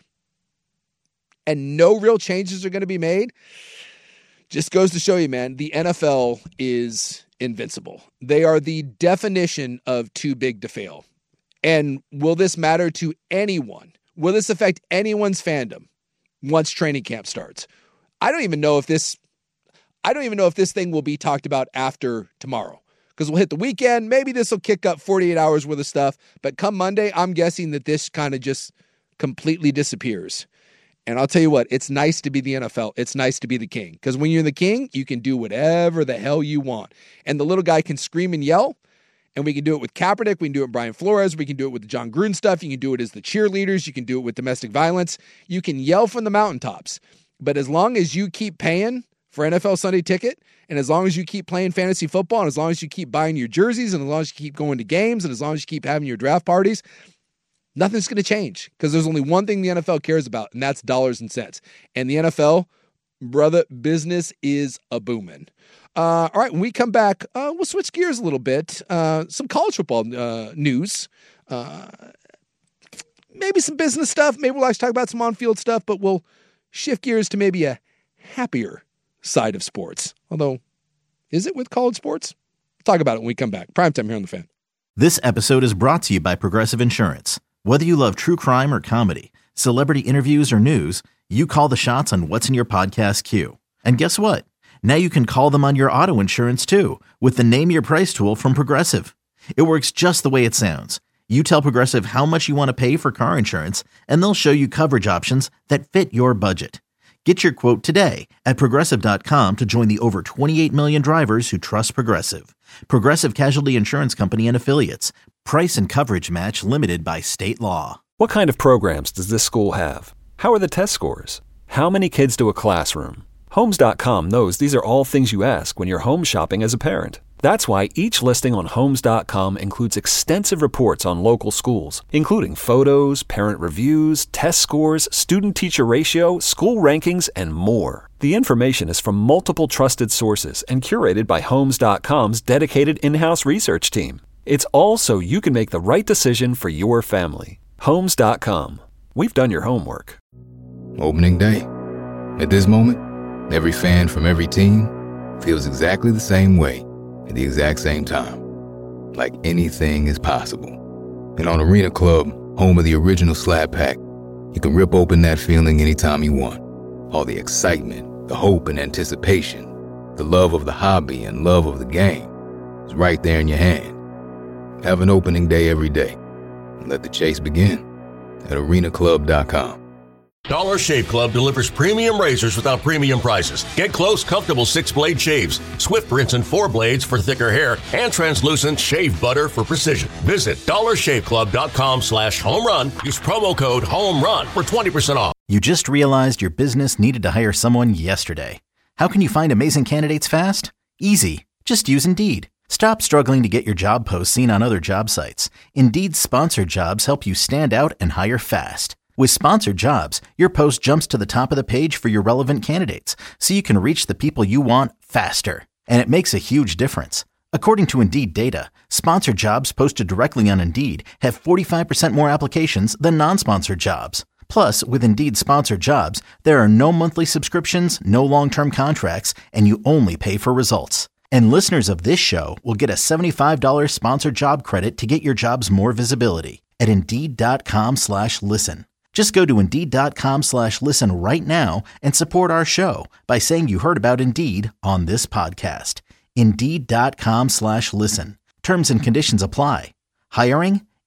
and no real changes are going to be made, just goes to show you, man, the N F L is invincible. They are the definition of too big to fail. And will this matter to anyone? Will this affect anyone's fandom once training camp starts? I don't even know if this, I don't even know if this thing will be talked about after tomorrow, because we'll hit the weekend. Maybe this will kick up forty-eight hours worth of stuff, but come Monday, I'm guessing that this kind of just completely disappears. And I'll tell you what, it's nice to be the N F L. It's nice to be the king, because when you're the king, you can do whatever the hell you want. And the little guy can scream and yell, and we can do it with Kaepernick. We can do it with Brian Flores. We can do it with the John Gruden stuff. You can do it as the cheerleaders. You can do it with domestic violence. You can yell from the mountaintops. But as long as you keep paying for N F L Sunday Ticket, and as long as you keep playing fantasy football, and as long as you keep buying your jerseys, and as long as you keep going to games, and as long as you keep having your draft parties, nothing's going to change, because there's only one thing the N F L cares about, and that's dollars and cents. And the N F L, brother, business is a booming. Uh, all right, when we come back, uh, we'll switch gears a little bit. Uh, some college football uh, news. Uh, maybe some business stuff. Maybe we'll actually talk about some on-field stuff, but we'll shift gears to maybe a happier side of sports. Although, is it with college sports? We'll talk about it when we come back. Primetime here on The Fan. This episode is brought to you by Progressive Insurance. Whether you love true crime or comedy, celebrity interviews or news, you call the shots on what's in your podcast queue. And guess what? Now you can call them on your auto insurance too, with the Name Your Price tool from Progressive. It works just the way it sounds. You tell Progressive how much you want to pay for car insurance, and they'll show you coverage options that fit your budget. Get your quote today at Progressive dot com to join the over twenty-eight million drivers who trust Progressive. Progressive Casualty Insurance Company and Affiliates. Price and coverage match limited by state law. What kind of programs does this school have? How are the test scores? How many kids do a classroom? Homes dot com knows these are all things you ask when you're home shopping as a parent. That's why each listing on Homes dot com includes extensive reports on local schools, including photos, parent reviews, test scores, student-teacher ratio, school rankings, and more. The information is from multiple trusted sources and curated by Homes dot com's dedicated in-house research team. It's all so you can make the right decision for your family. Homes dot com. We've done your homework. Opening day. At this moment, every fan from every team feels exactly the same way at the exact same time. Like anything is possible. And on Arena Club, home of the original Slab Pack, you can rip open that feeling anytime you want. All the excitement, the hope and anticipation, the love of the hobby and love of the game is right there in your hand. Have an opening day every day. And let the chase begin at arena club dot com. Dollar Shave Club delivers premium razors without premium prices. Get close, comfortable six-blade shaves, swift rinse and four blades for thicker hair, and translucent shave butter for precision. Visit dollar shave club dot com slash home run. Use promo code HOMERUN for twenty percent off. You just realized your business needed to hire someone yesterday. How can you find amazing candidates fast? Easy. Just use Indeed. Stop struggling to get your job posts seen on other job sites. Indeed's sponsored jobs help you stand out and hire fast. With sponsored jobs, your post jumps to the top of the page for your relevant candidates, so you can reach the people you want faster. And it makes a huge difference. According to Indeed data, sponsored jobs posted directly on Indeed have forty-five percent more applications than non-sponsored jobs. Plus, with Indeed sponsored jobs, there are no monthly subscriptions, no long-term contracts, and you only pay for results. And listeners of this show will get a seventy-five dollars sponsored job credit to get your jobs more visibility at Indeed dot com slash listen. Just go to Indeed dot com slash listen right now and support our show by saying you heard about Indeed on this podcast. Indeed dot com slash listen. Terms and conditions apply. Hiring?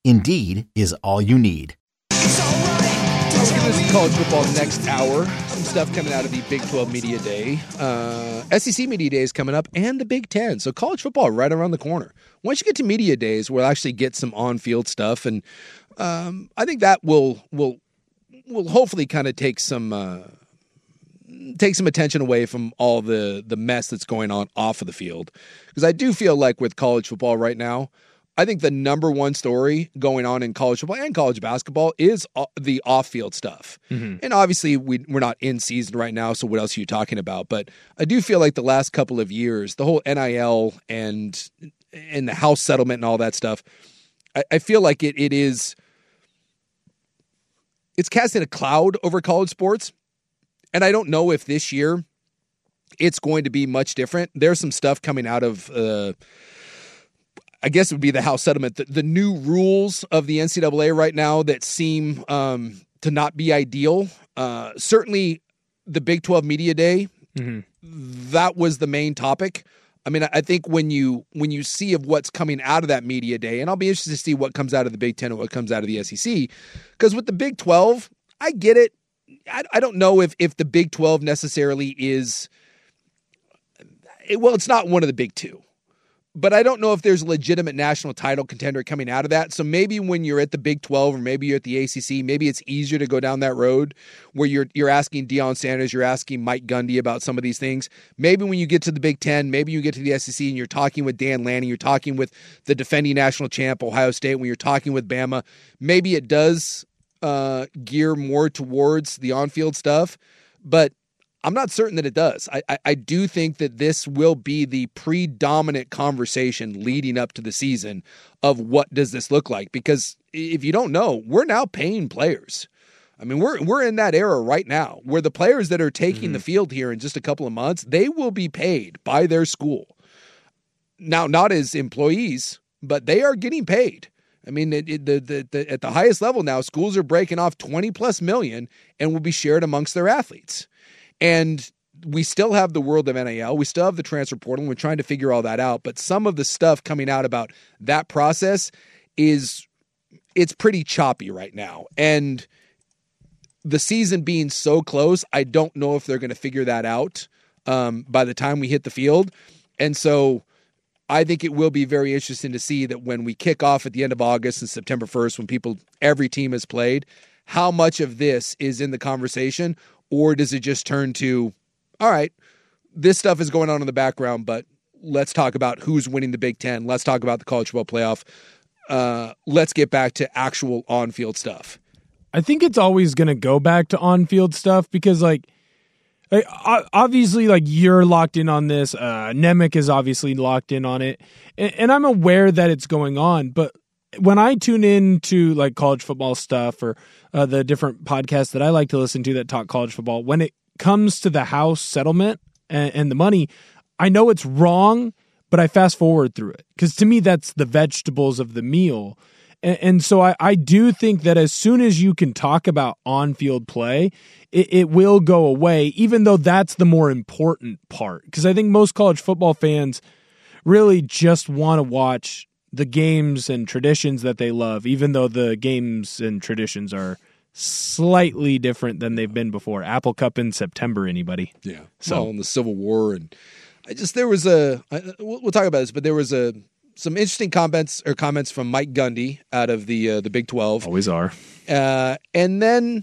Indeed is all you need. We'll get this college football next hour. Some stuff coming out of the Big twelve Media Day. Uh, S E C Media Day is coming up, and the Big Ten. So college football right around the corner. Once you get to Media Days, we'll actually get some on-field stuff, and um, I think that will will will hopefully kind of take some uh, take some attention away from all the the mess that's going on off of the field. Because I do feel like with college football right now, I think the number one story going on in college football and college basketball is the off-field stuff. Mm-hmm. And obviously, we, we're not in season right now, so what else are you talking about? But I do feel like the last couple of years, the whole N I L and and the house settlement and all that stuff, I, I feel like it it is it's casting a cloud over college sports. And I don't know if this year it's going to be much different. There's some stuff coming out of uh, I guess it would be the house settlement, the, the new rules of the N C double A right now that seem um, to not be ideal. Uh, certainly the Big twelve Media Day, mm-hmm. that was the main topic. I mean, I think when you when you see of what's coming out of that Media Day, and I'll be interested to see what comes out of the Big Ten and what comes out of the S E C, because with the Big twelve, I get it. I, I don't know if, if the Big twelve necessarily is, it, well, it's not one of the big two. But I don't know if there's a legitimate national title contender coming out of that. So maybe when you're at the Big twelve or maybe you're at the A C C, maybe it's easier to go down that road where you're you're asking Deion Sanders, you're asking Mike Gundy about some of these things. Maybe when you get to the Big Ten, maybe you get to the S E C and you're talking with Dan Lanning, you're talking with the defending national champ, Ohio State, when you're talking with Bama, maybe it does uh, gear more towards the on-field stuff. But I'm not certain that it does. I, I, I do think that this will be the predominant conversation leading up to the season of what does this look like? Because if you don't know, we're now paying players. I mean, we're we're in that era right now where the players that are taking mm-hmm. the field here in just a couple of months, they will be paid by their school. Now, not as employees, but they are getting paid. I mean, it, it, the, the, the, at the highest level now, schools are breaking off twenty plus million and will be shared amongst their athletes. And we still have the world of N I L. We still have the transfer portal, and we're trying to figure all that out. But some of the stuff coming out about that process is, it's pretty choppy right now. And the season being so close, I don't know if they're going to figure that out um, by the time we hit the field. And so I think it will be very interesting to see that when we kick off at the end of August and September first, when people, every team has played, how much of this is in the conversation. Or does it just turn to, all right, this stuff is going on in the background, but let's talk about who's winning the Big Ten. Let's talk about the college football playoff. Uh, let's get back to actual on-field stuff. I think it's always going to go back to on-field stuff because, like, like, obviously, like, you're locked in on this. Uh, Nemec is obviously locked in on it. And, and I'm aware that it's going on, but when I tune in to like college football stuff or uh, the different podcasts that I like to listen to that talk college football, when it comes to the house settlement and, and the money, I know it's wrong, but I fast forward through it because to me, that's the vegetables of the meal. And, and so I, I do think that as soon as you can talk about on-field play, it, it will go away, even though that's the more important part. Because I think most college football fans really just want to watch the games and traditions that they love, even though the games and traditions are slightly different than they've been before. Apple Cup in September, anybody? Yeah. So well, in the Civil War, and I just there was a I, we'll, we'll talk about this, but there was a some interesting comments or comments from Mike Gundy out of the uh, the Big twelve. Always are. Uh, and then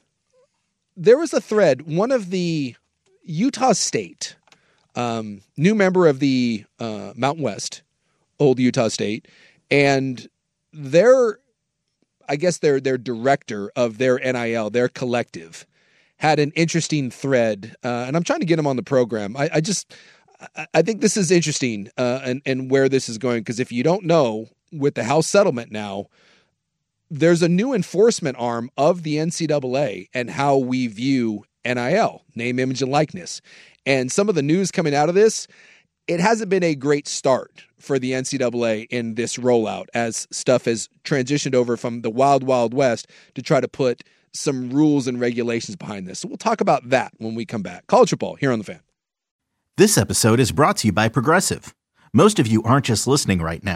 there was a thread. One of the Utah State, um, new member of the uh, Mountain West. Old Utah State, and their, I guess their their director of their N I L, their collective, had an interesting thread, uh, and I'm trying to get him on the program. I, I just, I think this is interesting, uh, and and where this is going, because if you don't know, with the house settlement now, there's a new enforcement arm of the N C double A and how we view N I L, name, image, and likeness, and some of the news coming out of this. It hasn't been a great start for the N C double A in this rollout as stuff has transitioned over from the wild, wild west to try to put some rules and regulations behind this. So we'll talk about that when we come back. College football here on The Fan. This episode is brought to you by Progressive. Most of you aren't just listening right now.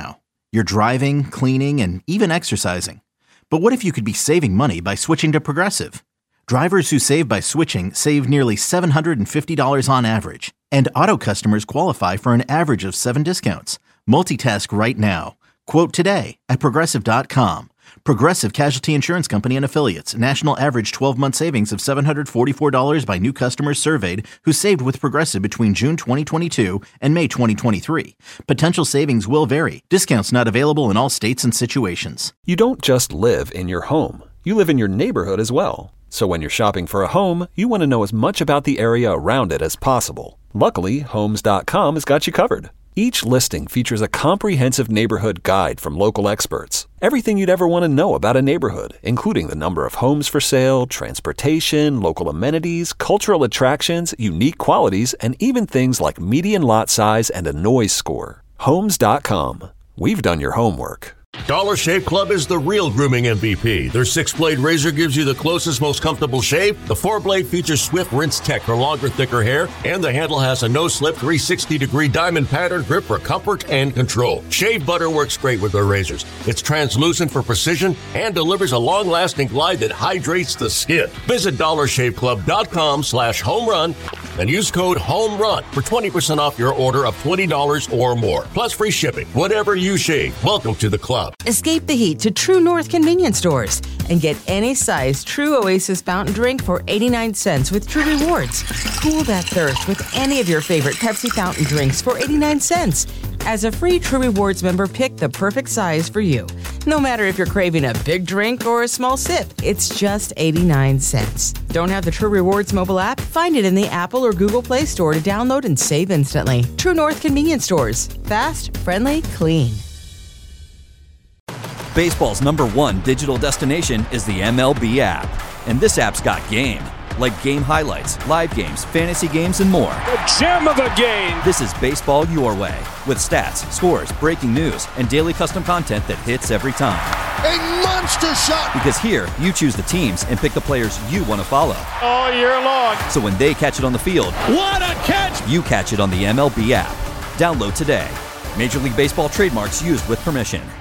You're driving, cleaning, and even exercising. But what if you could be saving money by switching to Progressive? Drivers who save by switching save nearly seven hundred fifty dollars on average. And auto customers qualify for an average of seven discounts. Multitask right now. Quote today at Progressive dot com. Progressive Casualty Insurance Company and Affiliates. National average twelve-month savings of seven hundred forty-four dollars by new customers surveyed who saved with Progressive between June twenty twenty-two and May twenty twenty-three. Potential savings will vary. Discounts not available in all states and situations. You don't just live in your home. You live in your neighborhood as well. So when you're shopping for a home, you want to know as much about the area around it as possible. Luckily, Homes dot com has got you covered. Each listing features a comprehensive neighborhood guide from local experts. Everything you'd ever want to know about a neighborhood, including the number of homes for sale, transportation, local amenities, cultural attractions, unique qualities, and even things like median lot size and a noise score. Homes dot com. We've done your homework. Dollar Shave Club is the real grooming M V P. Their six-blade razor gives you the closest, most comfortable shave. The four-blade features Swift Rinse Tech for longer, thicker hair, and the handle has a no-slip three sixty degree diamond pattern grip for comfort and control. Shave butter works great with their razors. It's translucent for precision and delivers a long-lasting glide that hydrates the skin. Visit dollar shave club dot com slash home run and use code HOMERUN for twenty percent off your order of twenty dollars or more, plus free shipping. Whatever you shave, welcome to the club. Escape the heat to True North convenience stores and get any size True Oasis fountain drink for eighty-nine cents with True Rewards. Cool that thirst with any of your favorite Pepsi fountain drinks for eighty-nine cents. As a free True Rewards member, pick the perfect size for you. No matter if you're craving a big drink or a small sip, it's just eighty-nine cents. Don't have the True Rewards mobile app? Find it in the Apple or Google Play Store to download and save instantly. True North convenience stores. Fast, friendly, clean. Baseball's number one digital destination is the M L B app. And this app's got game. Like game highlights, live games, fantasy games, and more. The gem of a game! This is baseball your way. With stats, scores, breaking news, and daily custom content that hits every time. A monster shot! Because here, you choose the teams and pick the players you want to follow. All year long. So when they catch it on the field, what a catch! You catch it on the M L B app. Download today. Major League Baseball trademarks used with permission.